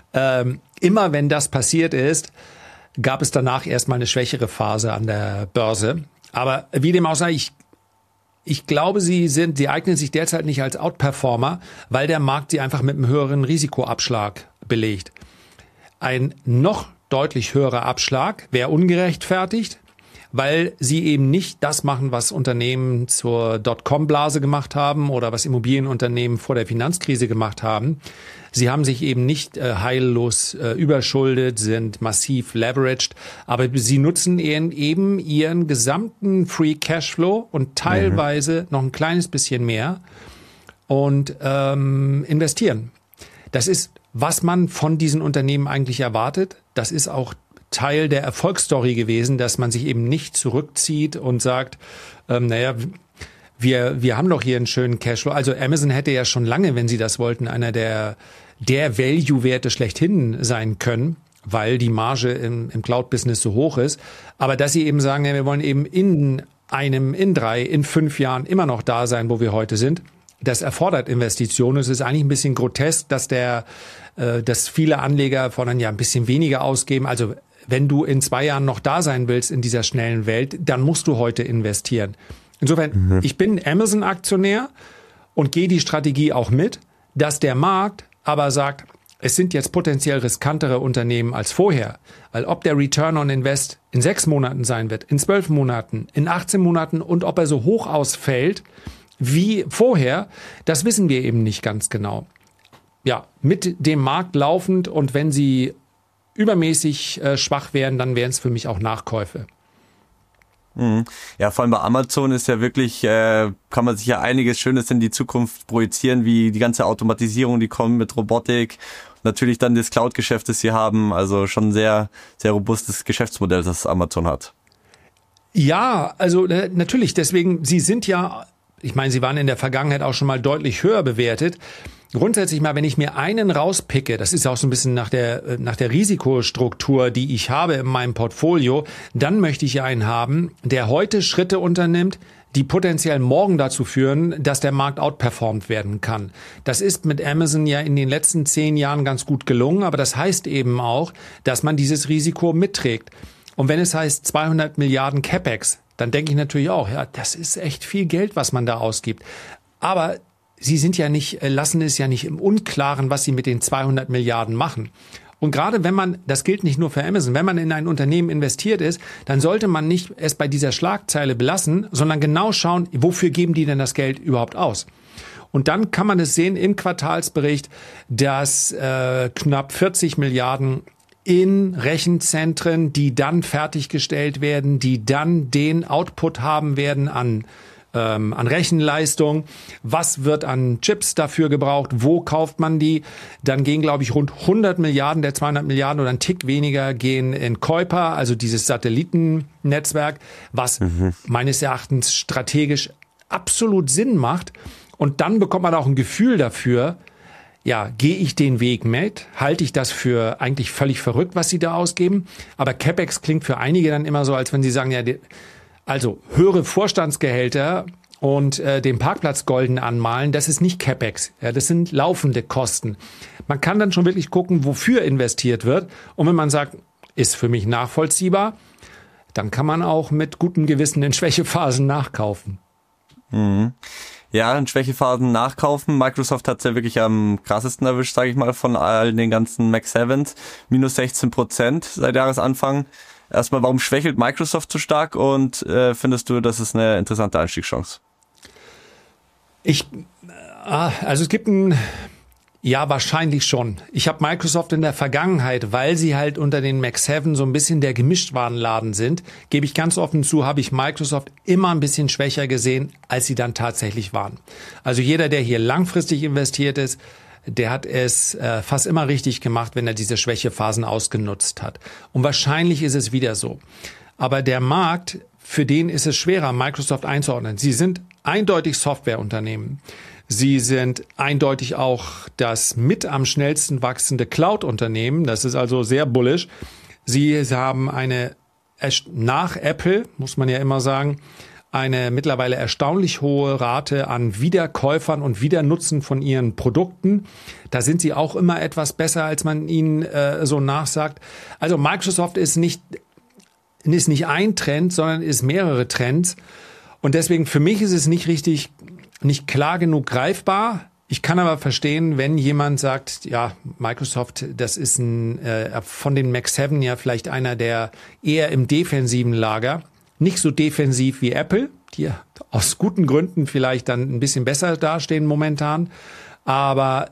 immer wenn das passiert ist, gab es danach erstmal eine schwächere Phase an der Börse. Aber wie dem auch sei, ich glaube, sie eignen sich derzeit nicht als Outperformer, weil der Markt sie einfach mit einem höheren Risikoabschlag belegt. Ein noch deutlich höherer Abschlag wäre ungerechtfertigt, weil sie eben nicht das machen, was Unternehmen zur Dotcom-Blase gemacht haben oder was Immobilienunternehmen vor der Finanzkrise gemacht haben. Sie haben sich eben nicht heillos überschuldet, sind massiv leveraged, aber sie nutzen eben ihren gesamten Free Cashflow und teilweise noch ein kleines bisschen mehr und investieren. Das ist, was man von diesen Unternehmen eigentlich erwartet. Das ist auch Teil der Erfolgsstory gewesen, dass man sich eben nicht zurückzieht und sagt, wir haben doch hier einen schönen Cashflow. Also Amazon hätte ja schon lange, wenn sie das wollten, einer der Value-Werte schlechthin sein können, weil die Marge im Cloud-Business so hoch ist. Aber dass sie eben sagen, ja, wir wollen eben in 3, in 5 Jahren immer noch da sein, wo wir heute sind, das erfordert Investitionen. Es ist eigentlich ein bisschen grotesk, dass viele Anleger fordern, ja, ein bisschen weniger ausgeben. Also wenn du in 2 Jahren noch da sein willst in dieser schnellen Welt, dann musst du heute investieren. Insofern, ich bin Amazon-Aktionär und gehe die Strategie auch mit, dass der Markt aber sagt, es sind jetzt potenziell riskantere Unternehmen als vorher. Weil ob der Return on Invest in 6 Monaten sein wird, in 12 Monaten, in 18 Monaten und ob er so hoch ausfällt wie vorher, das wissen wir eben nicht ganz genau. Ja, mit dem Markt laufend und wenn sie übermäßig schwach wären, dann wären es für mich auch Nachkäufe. Ja, vor allem bei Amazon ist ja wirklich, kann man sich ja einiges Schönes in die Zukunft projizieren, wie die ganze Automatisierung, die kommt mit Robotik, natürlich dann das Cloud-Geschäft, das sie haben, also schon ein sehr, sehr robustes Geschäftsmodell, das Amazon hat. Ja, also natürlich, deswegen, sie sind ja, ich meine, sie waren in der Vergangenheit auch schon mal deutlich höher bewertet. Grundsätzlich mal, wenn ich mir einen rauspicke, das ist auch so ein bisschen nach der Risikostruktur, die ich habe in meinem Portfolio, dann möchte ich einen haben, der heute Schritte unternimmt, die potenziell morgen dazu führen, dass der Markt outperformt werden kann. Das ist mit Amazon ja in den letzten 10 Jahren ganz gut gelungen, aber das heißt eben auch, dass man dieses Risiko mitträgt. Und wenn es heißt 200 Milliarden CapEx, dann denke ich natürlich auch, ja, das ist echt viel Geld, was man da ausgibt. Aber sie sind ja nicht, lassen es ja nicht im Unklaren, was sie mit den 200 Milliarden machen. Und gerade wenn man, das gilt nicht nur für Amazon, wenn man in ein Unternehmen investiert ist, dann sollte man nicht es bei dieser Schlagzeile belassen, sondern genau schauen, wofür geben die denn das Geld überhaupt aus? Und dann kann man es sehen im Quartalsbericht, dass knapp 40 Milliarden in Rechenzentren, die dann fertiggestellt werden, die dann den Output haben werden an Rechenleistung, was wird an Chips dafür gebraucht, wo kauft man die, dann gehen, glaube ich, rund 100 Milliarden der 200 Milliarden oder ein Tick weniger gehen in Kuiper, also dieses Satellitennetzwerk, was meines Erachtens strategisch absolut Sinn macht und dann bekommt man auch ein Gefühl dafür, ja, gehe ich den Weg mit? Halte ich das für eigentlich völlig verrückt, was sie da ausgeben? Aber CapEx klingt für einige dann immer so, als wenn sie sagen, ja, also höhere Vorstandsgehälter und den Parkplatz golden anmalen, das ist nicht CapEx. Ja, das sind laufende Kosten. Man kann dann schon wirklich gucken, wofür investiert wird. Und wenn man sagt, ist für mich nachvollziehbar, dann kann man auch mit gutem Gewissen in Schwächephasen nachkaufen. Mhm. Ja, in Schwächephasen nachkaufen. Microsoft hat es ja wirklich am krassesten erwischt, sage ich mal, von all den ganzen Mac 7s. Minus 16% seit Jahresanfang. Erstmal, warum schwächelt Microsoft so stark und findest du, das ist eine interessante Einstiegschance? Also es gibt ja, wahrscheinlich schon. Ich habe Microsoft in der Vergangenheit, weil sie halt unter den Mac 7 so ein bisschen der Gemischtwarenladen sind, gebe ich ganz offen zu, habe ich Microsoft immer ein bisschen schwächer gesehen, als sie dann tatsächlich waren. Also jeder, der hier langfristig investiert ist, der hat es fast immer richtig gemacht, wenn er diese Schwächephasen ausgenutzt hat. Und wahrscheinlich ist es wieder so. Aber der Markt, für den ist es schwerer, Microsoft einzuordnen. Sie sind eindeutig Softwareunternehmen. Sie sind eindeutig auch das mit am schnellsten wachsende Cloud-Unternehmen. Das ist also sehr bullish. Sie haben nach Apple, muss man ja immer sagen, eine mittlerweile erstaunlich hohe Rate an Wiederkäufern und Wiedernutzen von ihren Produkten. Da sind sie auch immer etwas besser, als man ihnen so nachsagt. Also Microsoft ist nicht ein Trend, sondern ist mehrere Trends. Und deswegen für mich ist es nicht klar genug greifbar. Ich kann aber verstehen, wenn jemand sagt, ja, Microsoft, das ist von den Mac 7 ja vielleicht einer der eher im defensiven Lager. Nicht so defensiv wie Apple, die aus guten Gründen vielleicht dann ein bisschen besser dastehen momentan. Aber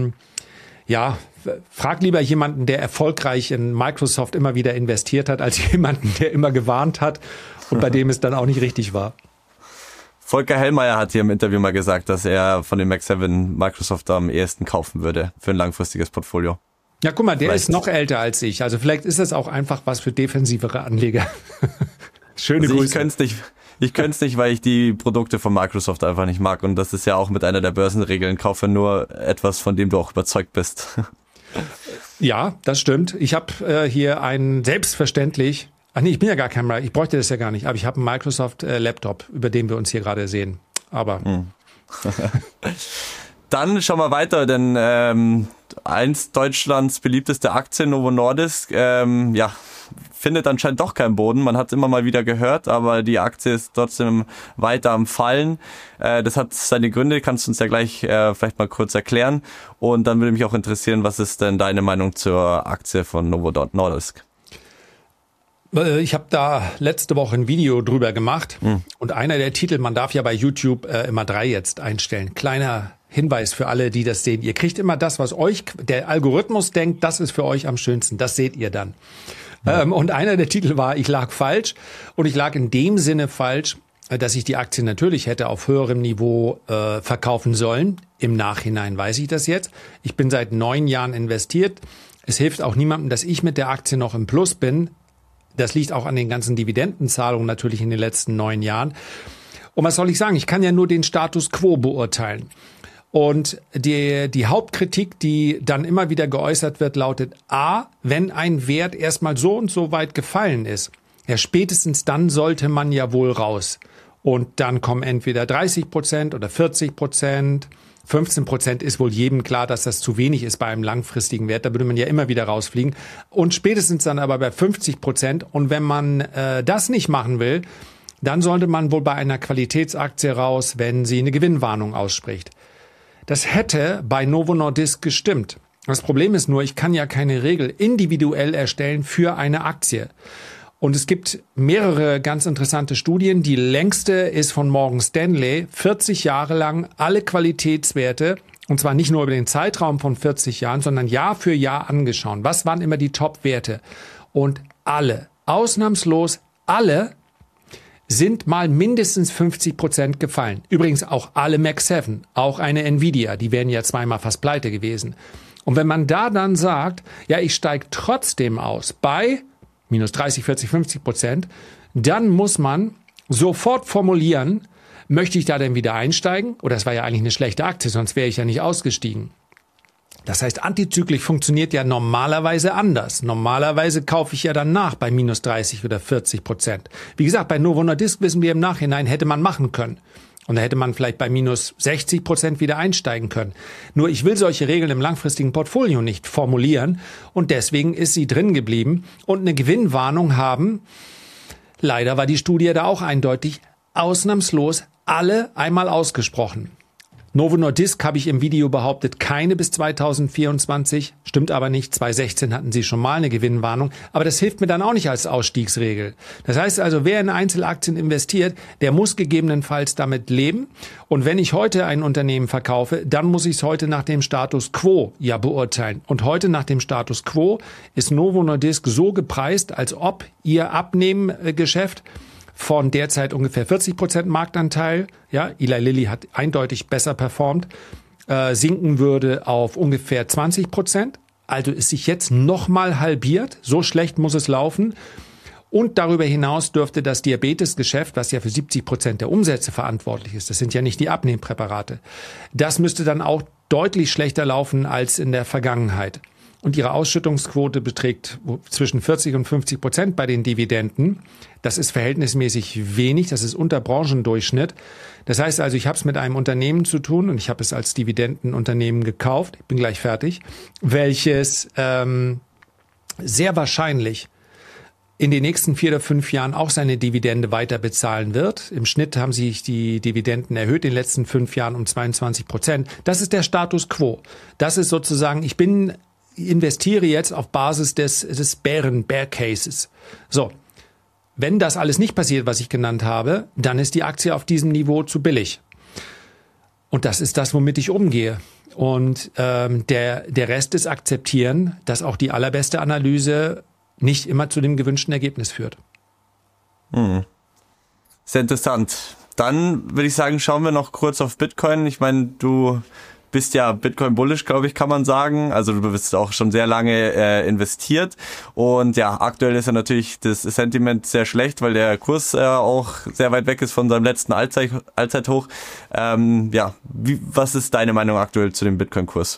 ja, frag lieber jemanden, der erfolgreich in Microsoft immer wieder investiert hat, als jemanden, der immer gewarnt hat und bei dem es dann auch nicht richtig war. Volker Hellmeier hat hier im Interview mal gesagt, dass er von den Mac 7 Microsoft am ehesten kaufen würde für ein langfristiges Portfolio. Ja, guck mal, der ist noch älter als ich. Also vielleicht ist das auch einfach was für defensivere Anleger. Schöne Grüße. Ich könnte es nicht, weil ich die Produkte von Microsoft einfach nicht mag. Und das ist ja auch mit einer der Börsenregeln. Kaufe nur etwas, von dem du auch überzeugt bist. Ja, das stimmt. Ich habe hier selbstverständlich, ich bin ja gar kein, ich bräuchte das ja gar nicht, aber ich habe einen Microsoft-Laptop, über den wir uns hier gerade sehen. Aber Dann schauen wir weiter, denn eins Deutschlands beliebteste Aktie, Novo Nordisk, findet anscheinend doch keinen Boden. Man hat es immer mal wieder gehört, aber die Aktie ist trotzdem weiter am Fallen. Das hat seine Gründe, kannst du uns ja gleich vielleicht mal kurz erklären. Und dann würde mich auch interessieren, was ist denn deine Meinung zur Aktie von Novo Nordisk? Ich habe da letzte Woche ein Video drüber gemacht und einer der Titel, man darf ja bei YouTube immer 3 jetzt einstellen. Kleiner Hinweis für alle, die das sehen. Ihr kriegt immer das, was der Algorithmus denkt, das ist für euch am schönsten. Das seht ihr dann. Ja. Und einer der Titel war, ich lag falsch. Und ich lag in dem Sinne falsch, dass ich die Aktie natürlich hätte auf höherem Niveau verkaufen sollen. Im Nachhinein weiß ich das jetzt. Ich bin seit 9 Jahren investiert. Es hilft auch niemandem, dass ich mit der Aktie noch im Plus bin. Das liegt auch an den ganzen Dividendenzahlungen natürlich in den letzten 9 Jahren. Und was soll ich sagen? Ich kann ja nur den Status quo beurteilen. Und die Hauptkritik, die dann immer wieder geäußert wird, lautet A, wenn ein Wert erstmal so und so weit gefallen ist, ja spätestens dann sollte man ja wohl raus. Und dann kommen entweder 30% oder 40%, 15% ist wohl jedem klar, dass das zu wenig ist bei einem langfristigen Wert. Da würde man ja immer wieder rausfliegen. Und spätestens dann aber bei 50%. Und wenn man das nicht machen will, dann sollte man wohl bei einer Qualitätsaktie raus, wenn sie eine Gewinnwarnung ausspricht. Das hätte bei Novo Nordisk gestimmt. Das Problem ist nur, ich kann ja keine Regel individuell erstellen für eine Aktie. Und es gibt mehrere ganz interessante Studien. Die längste ist von Morgan Stanley, 40 Jahre lang alle Qualitätswerte, und zwar nicht nur über den Zeitraum von 40 Jahren, sondern Jahr für Jahr angeschaut. Was waren immer die Top-Werte? Und alle, ausnahmslos alle, sind mal mindestens 50% gefallen. Übrigens auch alle Mac 7, auch eine Nvidia, die wären ja zweimal fast pleite gewesen. Und wenn man da dann sagt, ja, ich steige trotzdem aus bei minus 30, 40, 50%, dann muss man sofort formulieren, möchte ich da denn wieder einsteigen? Oder es war ja eigentlich eine schlechte Aktie, sonst wäre ich ja nicht ausgestiegen. Das heißt, antizyklisch funktioniert ja normalerweise anders. Normalerweise kaufe ich ja dann nach bei minus 30 oder 40%. Wie gesagt, bei Novo Nordisk wissen wir im Nachhinein, hätte man machen können. Und da hätte man vielleicht bei minus 60% wieder einsteigen können. Nur ich will solche Regeln im langfristigen Portfolio nicht formulieren. Und deswegen ist sie drin geblieben und eine Gewinnwarnung haben. Leider war die Studie da auch eindeutig, ausnahmslos alle einmal ausgesprochen. Novo Nordisk habe ich im Video behauptet, keine bis 2024, stimmt aber nicht, 2016 hatten sie schon mal eine Gewinnwarnung, aber das hilft mir dann auch nicht als Ausstiegsregel. Das heißt also, wer in Einzelaktien investiert, der muss gegebenenfalls damit leben und wenn ich heute ein Unternehmen verkaufe, dann muss ich es heute nach dem Status Quo ja beurteilen und heute nach dem Status Quo ist Novo Nordisk so gepreist, als ob ihr Abnehmgeschäft von derzeit ungefähr 40% Marktanteil, ja, Eli Lilly hat eindeutig besser performt, sinken würde auf ungefähr 20%. Also ist sich jetzt nochmal halbiert. So schlecht muss es laufen. Und darüber hinaus dürfte das Diabetesgeschäft, was ja für 70% der Umsätze verantwortlich ist, das sind ja nicht die Abnehmpräparate, das müsste dann auch deutlich schlechter laufen als in der Vergangenheit. Und ihre Ausschüttungsquote beträgt zwischen 40 und 50% bei den Dividenden. Das ist verhältnismäßig wenig, das ist unter Branchendurchschnitt. Das heißt also, ich habe es mit einem Unternehmen zu tun und ich habe es als Dividendenunternehmen gekauft, ich bin gleich fertig, welches sehr wahrscheinlich in den nächsten 4 oder 5 Jahren auch seine Dividende weiter bezahlen wird. Im Schnitt haben sich die Dividenden erhöht in den letzten 5 Jahren um 22%. Das ist der Status quo. Das ist sozusagen, investiere jetzt auf Basis des Bear Cases. So. Wenn das alles nicht passiert, was ich genannt habe, dann ist die Aktie auf diesem Niveau zu billig. Und das ist das, womit ich umgehe. Und der Rest ist akzeptieren, dass auch die allerbeste Analyse nicht immer zu dem gewünschten Ergebnis führt. Sehr interessant. Dann würde ich sagen, schauen wir noch kurz auf Bitcoin. Ich meine, du bist ja Bitcoin-bullish, glaube ich, kann man sagen. Also du bist auch schon sehr lange investiert. Und ja, aktuell ist ja natürlich das Sentiment sehr schlecht, weil der Kurs auch sehr weit weg ist von seinem letzten Allzeithoch. Was ist deine Meinung aktuell zu dem Bitcoin-Kurs?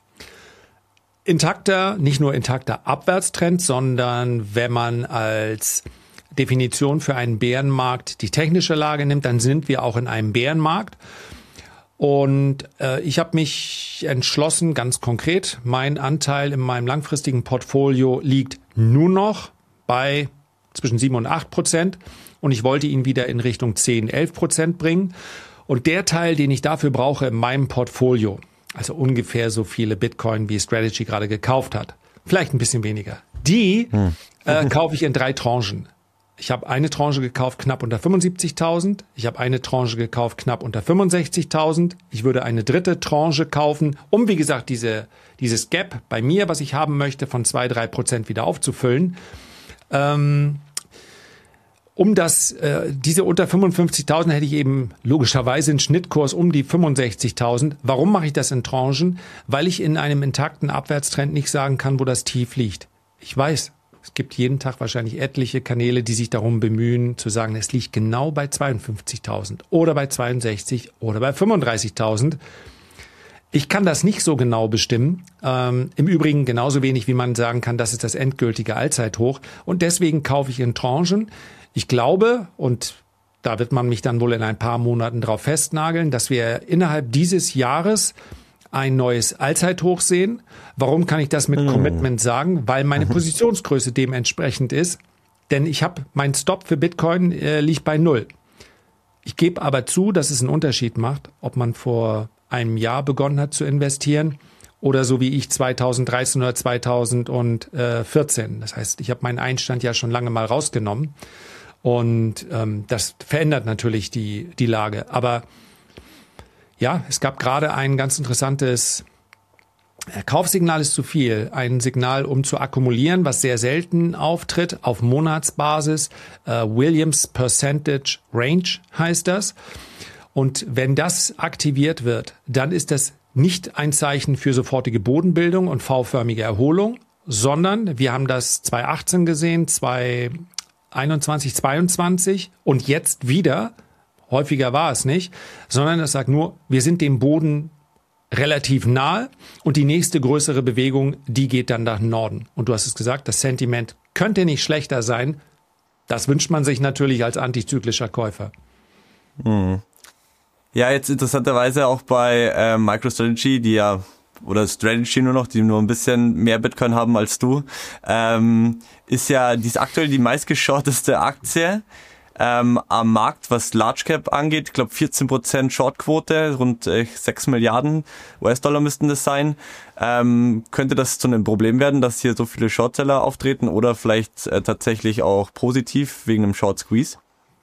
Nicht nur intakter Abwärtstrend, sondern wenn man als Definition für einen Bärenmarkt die technische Lage nimmt, dann sind wir auch in einem Bärenmarkt. Und ich habe mich entschlossen, ganz konkret, mein Anteil in meinem langfristigen Portfolio liegt nur noch bei zwischen 7 und 8% und ich wollte ihn wieder in Richtung 10, 11% bringen. Und der Teil, den ich dafür brauche in meinem Portfolio, also ungefähr so viele Bitcoin, wie Strategy gerade gekauft hat, vielleicht ein bisschen weniger, die kaufe ich in 3 Tranchen. Ich habe eine Tranche gekauft, knapp unter 75.000. Ich habe eine Tranche gekauft, knapp unter 65.000. Ich würde eine dritte Tranche kaufen, um, wie gesagt, dieses Gap bei mir, was ich haben möchte, von 2-3% wieder aufzufüllen. Diese unter 55.000 hätte ich eben logischerweise einen Schnittkurs um die 65.000. Warum mache ich das in Tranchen? Weil ich in einem intakten Abwärtstrend nicht sagen kann, wo das Tief liegt. Ich weiß, es gibt jeden Tag wahrscheinlich etliche Kanäle, die sich darum bemühen, zu sagen, es liegt genau bei 52.000 oder bei 62 oder bei 35.000. Ich kann das nicht so genau bestimmen. Im Übrigen genauso wenig, wie man sagen kann, das ist das endgültige Allzeithoch. Und deswegen kaufe ich in Tranchen. Ich glaube, und da wird man mich dann wohl in ein paar Monaten drauf festnageln, dass wir innerhalb dieses Jahres ein neues Allzeithoch sehen. Warum kann ich das mit Commitment sagen? Weil meine Positionsgröße dementsprechend ist. Denn mein Stop für Bitcoin liegt bei 0. Ich gebe aber zu, dass es einen Unterschied macht, ob man vor einem Jahr begonnen hat zu investieren oder so wie ich 2013 oder 2014. Das heißt, ich habe meinen Einstand ja schon lange mal rausgenommen. Und das verändert natürlich die Lage. Aber ja, es gab gerade ein ganz interessantes Kaufsignal ist zu viel. Ein Signal, um zu akkumulieren, was sehr selten auftritt, auf Monatsbasis. Williams Percentage Range heißt das. Und wenn das aktiviert wird, dann ist das nicht ein Zeichen für sofortige Bodenbildung und V-förmige Erholung, sondern wir haben das 2018 gesehen, 2021, 22 und jetzt wieder. Häufiger war es nicht, sondern es sagt nur, wir sind dem Boden relativ nahe und die nächste größere Bewegung, die geht dann nach Norden. Und du hast es gesagt, das Sentiment könnte nicht schlechter sein. Das wünscht man sich natürlich als antizyklischer Käufer. Ja, jetzt interessanterweise auch bei MicroStrategy, oder Strategy nur noch, die nur ein bisschen mehr Bitcoin haben als du, die ist aktuell die meistgeschorteste Aktie am Markt, was Large Cap angeht. Ich glaube 14% Shortquote, rund 6 Milliarden US-Dollar müssten das sein. Könnte das zu einem Problem werden, dass hier so viele Shortseller auftreten oder vielleicht tatsächlich auch positiv wegen einem Short Squeeze?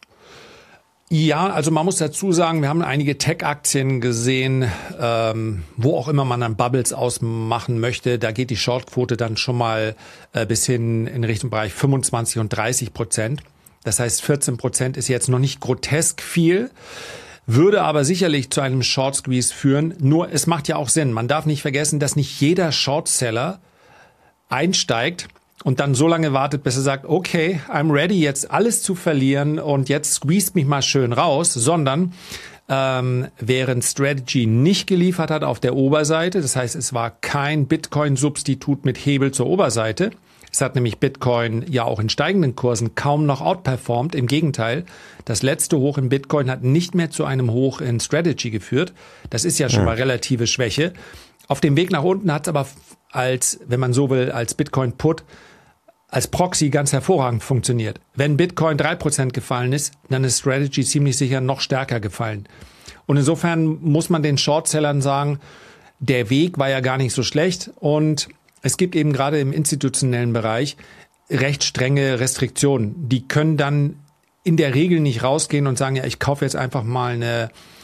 Ja, also man muss dazu sagen, wir haben einige Tech-Aktien gesehen, wo auch immer man dann Bubbles ausmachen möchte. Da geht die Shortquote dann schon mal bis hin in Richtung Bereich 25 und 30%. Das heißt, 14% ist jetzt noch nicht grotesk viel, würde aber sicherlich zu einem Short Squeeze führen. Nur es macht ja auch Sinn. Man darf nicht vergessen, dass nicht jeder Shortseller einsteigt und dann so lange wartet, bis er sagt, okay, I'm ready, jetzt alles zu verlieren und jetzt squeezed mich mal schön raus, sondern während Strategy nicht geliefert hat auf der Oberseite, das heißt, es war kein Bitcoin-Substitut mit Hebel zur Oberseite. Es hat nämlich Bitcoin ja auch in steigenden Kursen kaum noch outperformed. Im Gegenteil, das letzte Hoch in Bitcoin hat nicht mehr zu einem Hoch in Strategy geführt. Das ist ja schon mal relative Schwäche. Auf dem Weg nach unten hat es aber als, wenn man so will, als Bitcoin-Put, als Proxy ganz hervorragend funktioniert. Wenn Bitcoin 3% gefallen ist, dann ist Strategy ziemlich sicher noch stärker gefallen. Und insofern muss man den Shortsellern sagen, der Weg war ja gar nicht so schlecht und es gibt eben gerade im institutionellen Bereich recht strenge Restriktionen. Die können dann in der Regel nicht rausgehen und sagen, ja, ich kaufe jetzt einfach mal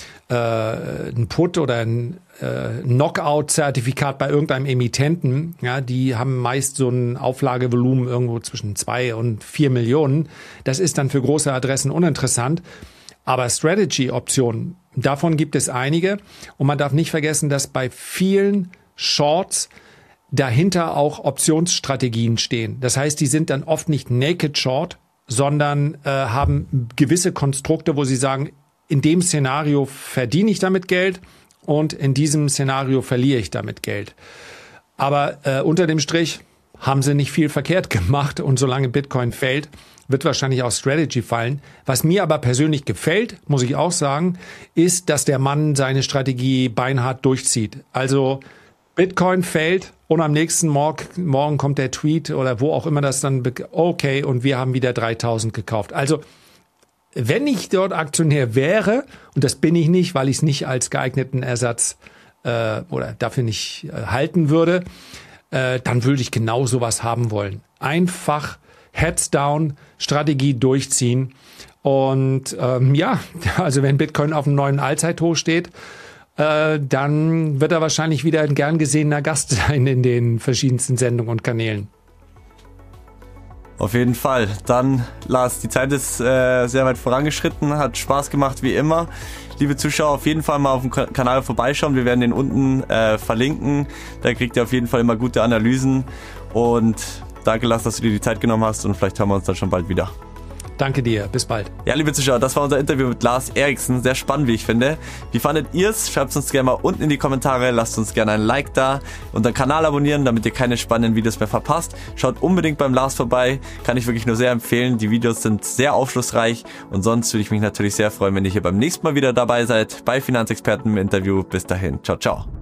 ein Put oder ein Knockout-Zertifikat bei irgendeinem Emittenten. Ja, die haben meist so ein Auflagevolumen irgendwo zwischen 2 und 4 Millionen. Das ist dann für große Adressen uninteressant. Aber Strategy-Optionen, davon gibt es einige. Und man darf nicht vergessen, dass bei vielen Shorts dahinter auch Optionsstrategien stehen. Das heißt, die sind dann oft nicht naked short, sondern haben gewisse Konstrukte, wo sie sagen, in dem Szenario verdiene ich damit Geld und in diesem Szenario verliere ich damit Geld. Aber unter dem Strich haben sie nicht viel verkehrt gemacht und solange Bitcoin fällt, wird wahrscheinlich auch Strategy fallen. Was mir aber persönlich gefällt, muss ich auch sagen, ist, dass der Mann seine Strategie beinhart durchzieht. Also Bitcoin fällt und am nächsten Morgen kommt der Tweet oder wo auch immer das dann, okay, und wir haben wieder 3000 gekauft. Also wenn ich dort Aktionär wäre, und das bin ich nicht, weil ich es nicht als geeigneten Ersatz oder dafür nicht halten würde, dann würde ich genau sowas haben wollen. Einfach Heads down, Strategie durchziehen. Und also wenn Bitcoin auf einem neuen Allzeithoch steht, dann wird er wahrscheinlich wieder ein gern gesehener Gast sein in den verschiedensten Sendungen und Kanälen. Auf jeden Fall. Dann, Lars, die Zeit ist sehr weit vorangeschritten, hat Spaß gemacht wie immer. Liebe Zuschauer, auf jeden Fall mal auf dem Kanal vorbeischauen. Wir werden den unten verlinken. Da kriegt ihr auf jeden Fall immer gute Analysen. Und danke, Lars, dass du dir die Zeit genommen hast und vielleicht hören wir uns dann schon bald wieder. Danke dir, bis bald. Ja, liebe Zuschauer, das war unser Interview mit Lars Eriksen. Sehr spannend, wie ich finde. Wie fandet ihr's? Schreibt es uns gerne mal unten in die Kommentare. Lasst uns gerne ein Like da und den Kanal abonnieren, damit ihr keine spannenden Videos mehr verpasst. Schaut unbedingt beim Lars vorbei. Kann ich wirklich nur sehr empfehlen. Die Videos sind sehr aufschlussreich. Und sonst würde ich mich natürlich sehr freuen, wenn ihr hier beim nächsten Mal wieder dabei seid bei Finanzexperten im Interview. Bis dahin. Ciao, ciao.